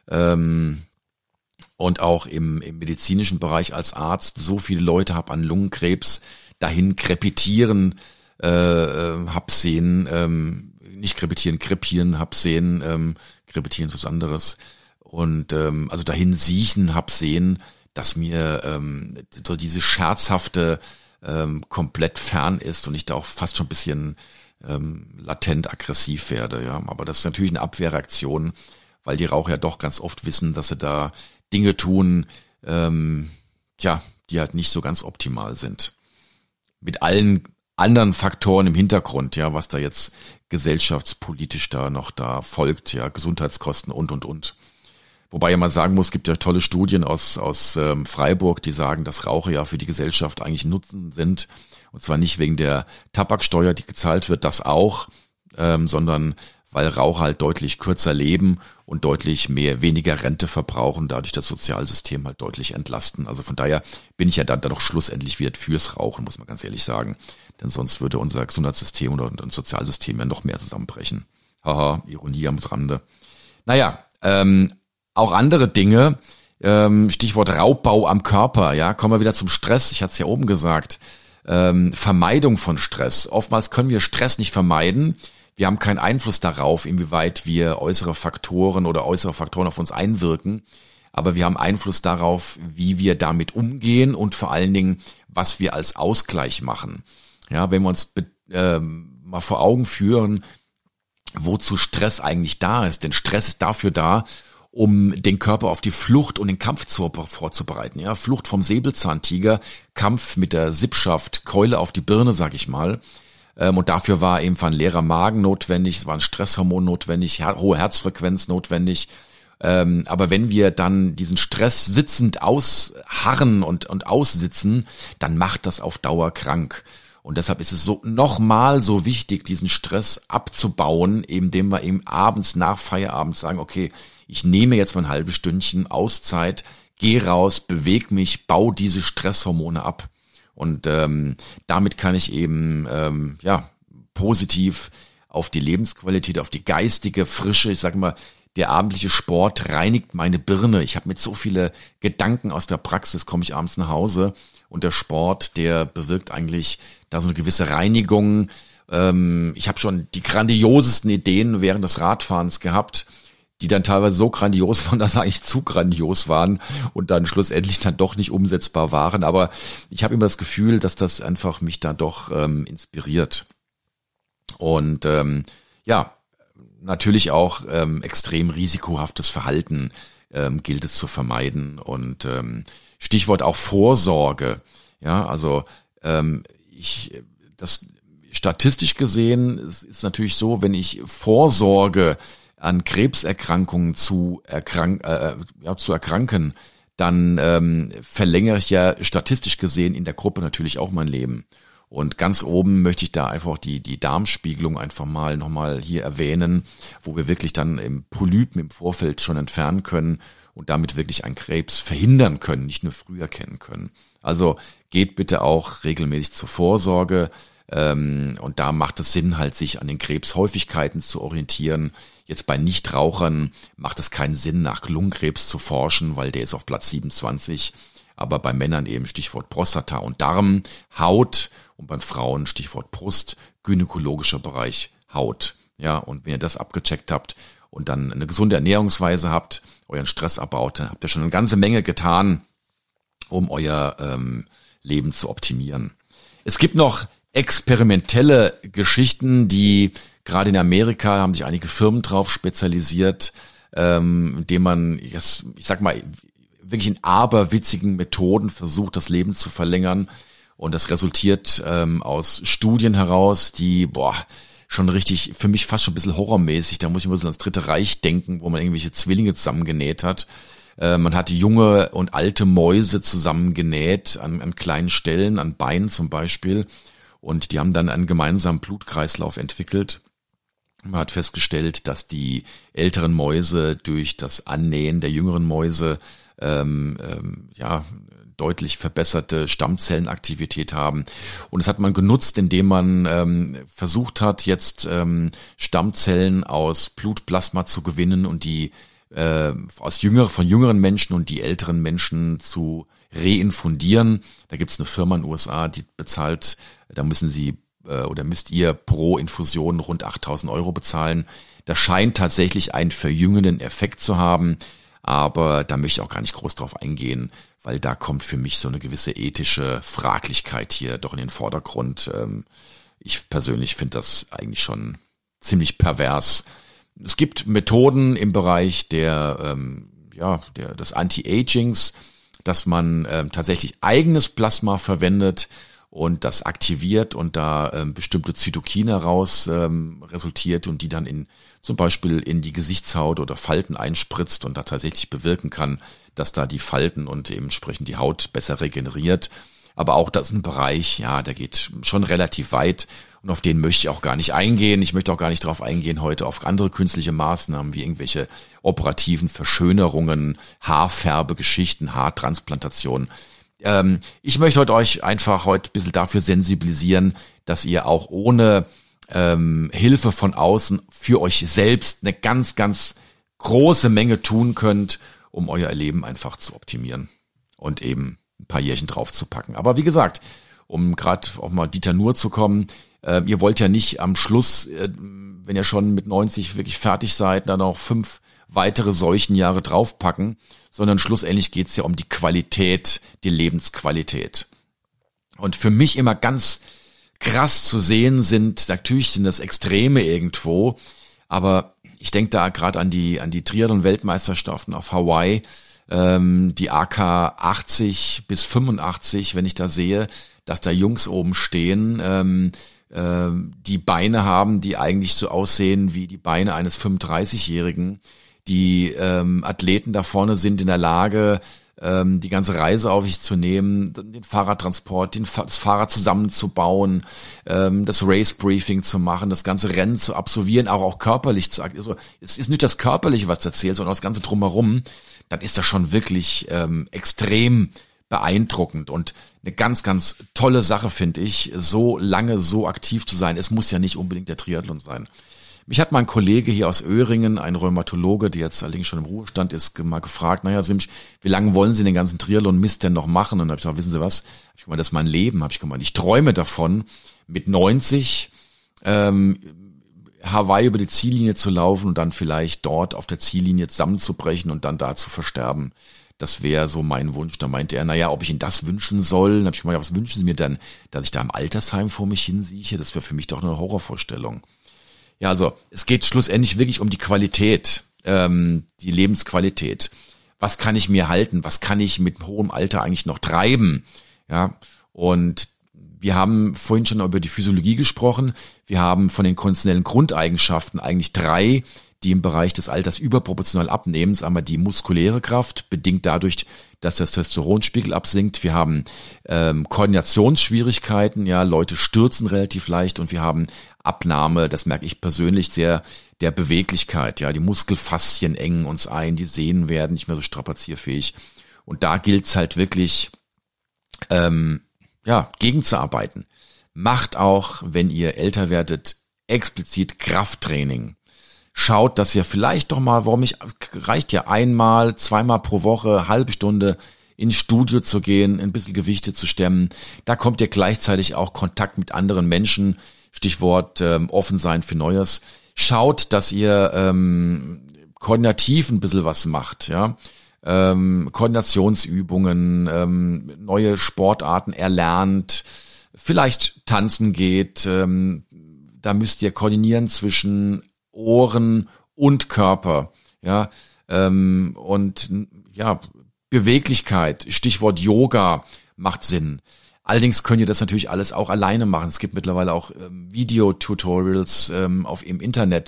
B: ähm, und auch im, im medizinischen Bereich als Arzt so viele Leute habe an Lungenkrebs dahin krepitieren, äh, hab sehen, ähm, nicht krepitieren, krepieren, hab sehen, ähm, krepitieren ist was anderes. Und ähm, also dahin siechen, hab sehen, dass mir ähm, so diese scherzhafte ähm, komplett fern ist und ich da auch fast schon ein bisschen ähm, latent aggressiv werde. Ja, aber das ist natürlich eine Abwehrreaktion, weil die Raucher ja doch ganz oft wissen, dass sie da Dinge tun, ähm, tja, die halt nicht so ganz optimal sind. Mit allen anderen Faktoren im Hintergrund, ja, was da jetzt gesellschaftspolitisch da noch da folgt, ja, Gesundheitskosten und, und, und. Wobei ja man sagen muss, es gibt ja tolle Studien aus, aus ähm, Freiburg, die sagen, dass Raucher ja für die Gesellschaft eigentlich Nutzen sind. Und zwar nicht wegen der Tabaksteuer, die gezahlt wird, das auch, ähm, sondern weil Raucher halt deutlich kürzer leben und deutlich mehr, weniger Rente verbrauchen, dadurch das Sozialsystem halt deutlich entlasten. Also von daher bin ich ja dann, dann doch schlussendlich wieder fürs Rauchen, muss man ganz ehrlich sagen. Denn sonst würde unser Gesundheitssystem oder unser Sozialsystem ja noch mehr zusammenbrechen. Haha, Ironie am Rande. Naja, ähm, auch andere Dinge, ähm, Stichwort Raubbau am Körper, ja, kommen wir wieder zum Stress, ich hatte es ja oben gesagt, ähm, Vermeidung von Stress. Oftmals können wir Stress nicht vermeiden. Wir haben keinen Einfluss darauf, inwieweit wir äußere Faktoren oder äußere Faktoren auf uns einwirken. Aber wir haben Einfluss darauf, wie wir damit umgehen und vor allen Dingen, was wir als Ausgleich machen. Ja, wenn wir uns äh, mal vor Augen führen, wozu Stress eigentlich da ist. Denn Stress ist dafür da, um den Körper auf die Flucht und den Kampf zu, vorzubereiten. Ja, Flucht vom Säbelzahntiger, Kampf mit der Sippschaft, Keule auf die Birne, sag ich mal. Und dafür war eben ein leerer Magen notwendig, es war ein Stresshormon notwendig, hohe Herzfrequenz notwendig. Aber wenn wir dann diesen Stress sitzend ausharren und, und aussitzen, dann macht das auf Dauer krank. Und deshalb ist es so nochmal so wichtig, diesen Stress abzubauen, indem wir eben abends nach Feierabend sagen, okay, ich nehme jetzt mal ein halbes Stündchen Auszeit, gehe raus, bewege mich, baue diese Stresshormone ab. Und ähm, damit kann ich eben ähm, ja positiv auf die Lebensqualität, auf die geistige Frische, ich sage mal, der abendliche Sport reinigt meine Birne. Ich habe mit so viele Gedanken aus der Praxis, komme ich abends nach Hause und der Sport, der bewirkt eigentlich da so eine gewisse Reinigung. Ähm, ich habe schon die grandiosesten Ideen während des Radfahrens gehabt, die dann teilweise so grandios waren, dass sie eigentlich zu grandios waren und dann schlussendlich dann doch nicht umsetzbar waren. Aber ich habe immer das Gefühl, dass das einfach mich da doch ähm, inspiriert. Und ähm, ja, natürlich auch ähm, extrem risikohaftes Verhalten ähm, gilt es zu vermeiden. Und ähm, Stichwort auch Vorsorge. Ja, also ähm, ich das statistisch gesehen ist, ist natürlich so, wenn ich Vorsorge an Krebserkrankungen zu, erkrank, äh, ja, zu erkranken, dann ähm, verlängere ich ja statistisch gesehen in der Gruppe natürlich auch mein Leben. Und ganz oben möchte ich da einfach die die Darmspiegelung einfach mal nochmal hier erwähnen, wo wir wirklich dann im Polypen im Vorfeld schon entfernen können und damit wirklich einen Krebs verhindern können, nicht nur früh erkennen können. Also geht bitte auch regelmäßig zur Vorsorge. Ähm, und da macht es Sinn, halt sich an den Krebshäufigkeiten zu orientieren. Jetzt bei Nichtrauchern macht es keinen Sinn, nach Lungenkrebs zu forschen, weil der ist auf Platz siebenundzwanzig. Aber bei Männern eben Stichwort Prostata und Darm, Haut und bei Frauen Stichwort Brust, gynäkologischer Bereich Haut. Ja, und wenn ihr das abgecheckt habt und dann eine gesunde Ernährungsweise habt, euren Stress abbaut, dann habt ihr schon eine ganze Menge getan, um euer ähm, Leben zu optimieren. Es gibt noch experimentelle Geschichten, die gerade in Amerika haben sich einige Firmen drauf spezialisiert, ähm, indem man, ich sag mal, wirklich in aberwitzigen Methoden versucht, das Leben zu verlängern. Und das resultiert ähm, aus Studien heraus, die, boah, schon richtig, für mich fast schon ein bisschen horrormäßig, da muss ich mal so ans Dritte Reich denken, wo man irgendwelche Zwillinge zusammengenäht hat. Äh, man hat junge und alte Mäuse zusammengenäht an, an kleinen Stellen, an Beinen zum Beispiel. Und die haben dann einen gemeinsamen Blutkreislauf entwickelt. Man hat festgestellt, dass die älteren Mäuse durch das Annähen der jüngeren Mäuse ähm, ähm, ja deutlich verbesserte Stammzellenaktivität haben. Und das hat man genutzt, indem man ähm, versucht hat, jetzt ähm, Stammzellen aus Blutplasma zu gewinnen und die äh, aus jüngeren, von jüngeren Menschen und die älteren Menschen zu reinfundieren. Da gibt es eine Firma in den U S A, die bezahlt, da müssen sie äh, oder müsst ihr pro Infusion rund achttausend Euro bezahlen. Das scheint tatsächlich einen verjüngenden Effekt zu haben, aber da möchte ich auch gar nicht groß drauf eingehen, weil da kommt für mich so eine gewisse ethische Fraglichkeit hier doch in den Vordergrund. Ich persönlich finde das eigentlich schon ziemlich pervers. Es gibt Methoden im Bereich der, ja, der, des Anti-Agings, dass man tatsächlich eigenes Plasma verwendet und das aktiviert und da ähm, bestimmte Zytokine raus ähm, resultiert und die dann in zum Beispiel in die Gesichtshaut oder Falten einspritzt und da tatsächlich bewirken kann, dass da die Falten und entsprechend die Haut besser regeneriert. Aber auch das ist ein Bereich, ja, der geht schon relativ weit und auf den möchte ich auch gar nicht eingehen. Ich möchte auch gar nicht darauf eingehen heute auf andere künstliche Maßnahmen wie irgendwelche operativen Verschönerungen, Haarfärbegeschichten, Haartransplantationen. Ähm, ich möchte heute euch einfach heute ein bisschen dafür sensibilisieren, dass ihr auch ohne ähm, Hilfe von außen für euch selbst eine ganz, ganz große Menge tun könnt, um euer Leben einfach zu optimieren und eben ein paar Jährchen draufzupacken. Aber wie gesagt, um gerade auch mal Dieter Nuhr zu kommen, äh, ihr wollt ja nicht am Schluss, äh, wenn ihr schon mit neunzig wirklich fertig seid, dann auch fünf weitere Seuchenjahre draufpacken, sondern schlussendlich geht's ja um die Qualität, die Lebensqualität. Und für mich immer ganz krass zu sehen sind, natürlich sind das Extreme irgendwo, aber ich denke da gerade an die an die Triathlon-Weltmeisterschaften auf Hawaii, ähm, die A K achtzig bis fünfundachtzig, wenn ich da sehe, dass da Jungs oben stehen, ähm, äh, die Beine haben, die eigentlich so aussehen wie die Beine eines fünfunddreißigjährigen. Die ähm, Athleten da vorne sind in der Lage, ähm, die ganze Reise auf sich zu nehmen, den Fahrradtransport, den, das Fahrrad zusammenzubauen, ähm, das Race-Briefing zu machen, das ganze Rennen zu absolvieren, auch auch körperlich zu also es ist nicht das Körperliche, was erzählt, sondern das ganze Drumherum. Dann ist das schon wirklich ähm, extrem beeindruckend und eine ganz, ganz tolle Sache, finde ich, so lange so aktiv zu sein. Es muss ja nicht unbedingt der Triathlon sein. Mich hat mein Kollege hier aus Öhringen, ein Rheumatologe, der jetzt allerdings schon im Ruhestand ist, mal gefragt, naja, Simsch, wie lange wollen Sie den ganzen Triathlon-Mist denn noch machen? Und dann habe ich gesagt, wissen Sie was? Hab ich gemeint, das ist mein Leben. Habe ich gemeint, ich träume davon, mit neunzig ähm, Hawaii über die Ziellinie zu laufen und dann vielleicht dort auf der Ziellinie zusammenzubrechen und dann da zu versterben. Das wäre so mein Wunsch. Da meinte er, naja, ob ich Ihnen das wünschen soll. Dann habe ich gemeint, was wünschen Sie mir denn, dass ich da im Altersheim vor mich hinsieche? Das wäre für mich doch eine Horrorvorstellung. Ja, also es geht schlussendlich wirklich um die Qualität, ähm, die Lebensqualität. Was kann ich mir halten? Was kann ich mit hohem Alter eigentlich noch treiben? Ja, und wir haben vorhin schon über die Physiologie gesprochen. Wir haben von den konditionellen Grundeigenschaften eigentlich drei, die im Bereich des Alters überproportional abnehmen. Das ist einmal die muskuläre Kraft, bedingt dadurch, dass der Testosteronspiegel absinkt. Wir haben ähm, Koordinationsschwierigkeiten, ja, Leute stürzen relativ leicht und wir haben Abnahme, das merke ich persönlich sehr, der Beweglichkeit, ja, die Muskelfaszien engen uns ein, die Sehnen werden nicht mehr so strapazierfähig und da gilt's halt wirklich, ähm, ja, gegenzuarbeiten. Macht auch, wenn ihr älter werdet, explizit Krafttraining. Schaut, dass ihr vielleicht doch mal, warum nicht, reicht ja einmal, zweimal pro Woche, halbe Stunde ins Studio zu gehen, ein bisschen Gewichte zu stemmen. Da kommt ihr gleichzeitig auch Kontakt mit anderen Menschen, Stichwort ähm, offen sein für Neues. Schaut, dass ihr ähm, koordinativ ein bisschen was macht, ja. Ähm, Koordinationsübungen, ähm, neue Sportarten erlernt, vielleicht tanzen geht. Ähm, da müsst ihr koordinieren zwischen Ohren und Körper, ja. Ähm, und ja, Beweglichkeit, Stichwort Yoga macht Sinn. Allerdings könnt ihr das natürlich alles auch alleine machen. Es gibt mittlerweile auch ähm, Videotutorials ähm, auf im Internet.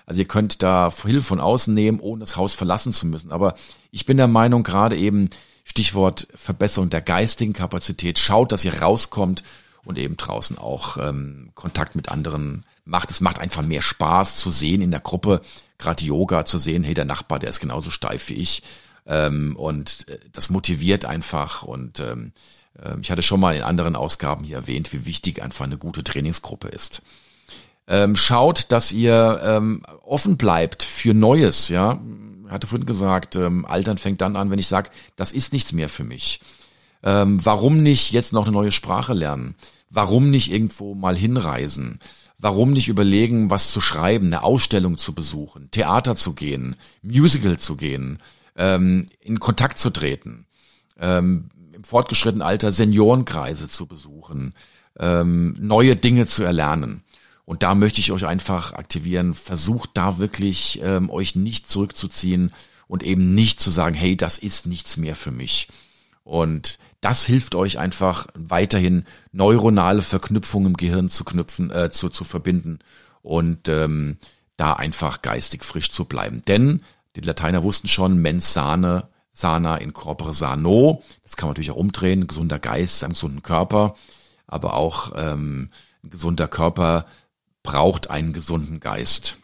B: Also ihr könnt da Hilfe von außen nehmen, ohne das Haus verlassen zu müssen. Aber ich bin der Meinung, gerade eben Stichwort Verbesserung der geistigen Kapazität, schaut, dass ihr rauskommt und eben draußen auch ähm, Kontakt mit anderen macht. Es macht einfach mehr Spaß zu sehen in der Gruppe, gerade Yoga zu sehen, hey, der Nachbar, der ist genauso steif wie ich. Ähm, und äh, das motiviert einfach. Und ähm, äh, ich hatte schon mal in anderen Ausgaben hier erwähnt, wie wichtig einfach eine gute Trainingsgruppe ist. Ähm, schaut, dass ihr ähm, offen bleibt für Neues, ja. Ich hatte vorhin gesagt, ähm, Altern fängt dann an, wenn ich sage, das ist nichts mehr für mich. Ähm, warum nicht jetzt noch eine neue Sprache lernen? Warum nicht irgendwo mal hinreisen? Warum nicht überlegen, was zu schreiben, eine Ausstellung zu besuchen, Theater zu gehen, Musical zu gehen, ähm, in Kontakt zu treten, ähm, im fortgeschrittenen Alter Seniorenkreise zu besuchen, ähm, neue Dinge zu erlernen. Und da möchte ich euch einfach aktivieren, versucht da wirklich ähm, euch nicht zurückzuziehen und eben nicht zu sagen, hey, das ist nichts mehr für mich. Und das hilft euch einfach weiterhin neuronale Verknüpfungen im Gehirn zu knüpfen, äh, zu, zu verbinden und ähm, da einfach geistig frisch zu bleiben. Denn die Lateiner wussten schon, mens sane, sana in corpore sano. Das kann man natürlich auch umdrehen, ein gesunder Geist, einen gesunden Körper, aber auch ähm, ein gesunder Körper braucht einen gesunden Geist.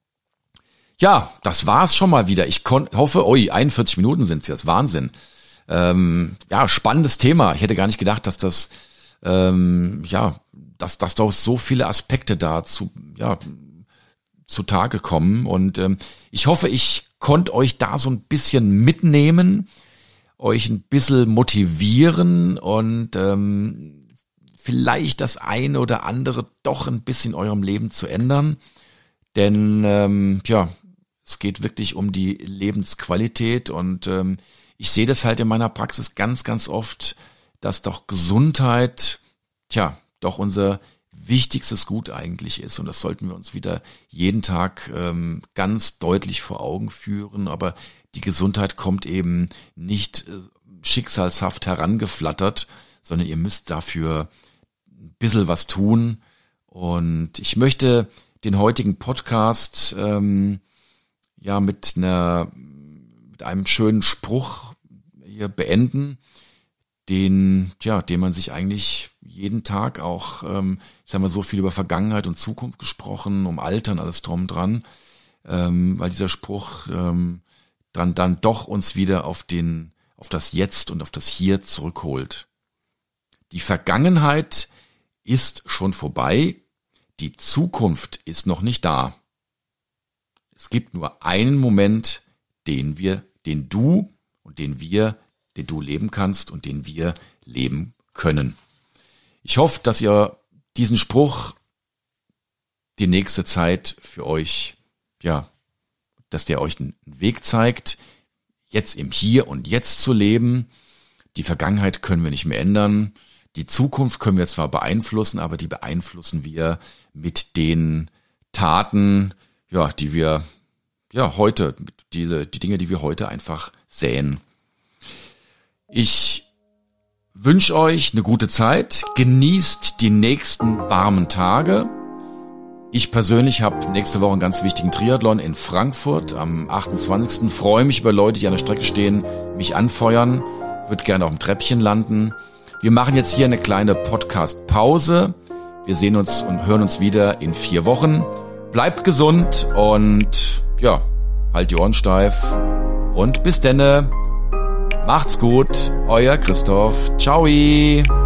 B: Ja, das war's schon mal wieder. Ich kon- hoffe, ui, einundvierzig Minuten sind's jetzt, Wahnsinn. Ähm, ja, spannendes Thema. Ich hätte gar nicht gedacht, dass das, ähm, ja, dass, dass doch so viele Aspekte da zu, ja, zutage kommen. Und ähm, ich hoffe, ich konnte euch da so ein bisschen mitnehmen, euch ein bisschen motivieren und ähm, vielleicht das eine oder andere doch ein bisschen in eurem Leben zu ändern. Denn, ähm, ja, es geht wirklich um die Lebensqualität und ähm, ich sehe das halt in meiner Praxis ganz, ganz oft, dass doch Gesundheit, tja, doch unser wichtigstes Gut eigentlich ist. Und das sollten wir uns wieder jeden Tag ähm, ganz deutlich vor Augen führen. Aber die Gesundheit kommt eben nicht äh, schicksalshaft herangeflattert, sondern ihr müsst dafür ein bisschen was tun. Und ich möchte den heutigen Podcast ähm, ja mit einer mit einem schönen Spruch hier beenden, den, ja, den man sich eigentlich jeden Tag auch, ähm, ich sag mal, so viel über Vergangenheit und Zukunft gesprochen, um Altern, alles drum dran, ähm, weil dieser Spruch ähm, dann dann doch uns wieder auf den, auf das Jetzt und auf das Hier zurückholt. Die Vergangenheit ist schon vorbei, die Zukunft ist noch nicht da. Es gibt nur einen Moment, den wir, den du und den wir, den du leben kannst und den wir leben können. Ich hoffe, dass ihr diesen Spruch die nächste Zeit für euch, ja, dass der euch einen Weg zeigt, jetzt im Hier und Jetzt zu leben. Die Vergangenheit können wir nicht mehr ändern. Die Zukunft können wir zwar beeinflussen, aber die beeinflussen wir mit den Taten, ja, die wir ja heute, diese die Dinge, die wir heute einfach säen. Ich wünsche euch eine gute Zeit, genießt die nächsten warmen Tage. Ich persönlich habe nächste Woche einen ganz wichtigen Triathlon in Frankfurt am achtundzwanzigsten Freue mich über Leute, die an der Strecke stehen, mich anfeuern, würde gerne auf dem Treppchen landen. Wir machen jetzt hier eine kleine Podcast-Pause. Wir sehen uns und hören uns wieder in vier Wochen. Bleibt gesund und ja, halt die Ohren steif und bis denne. Macht's gut, euer Christoph. Ciao.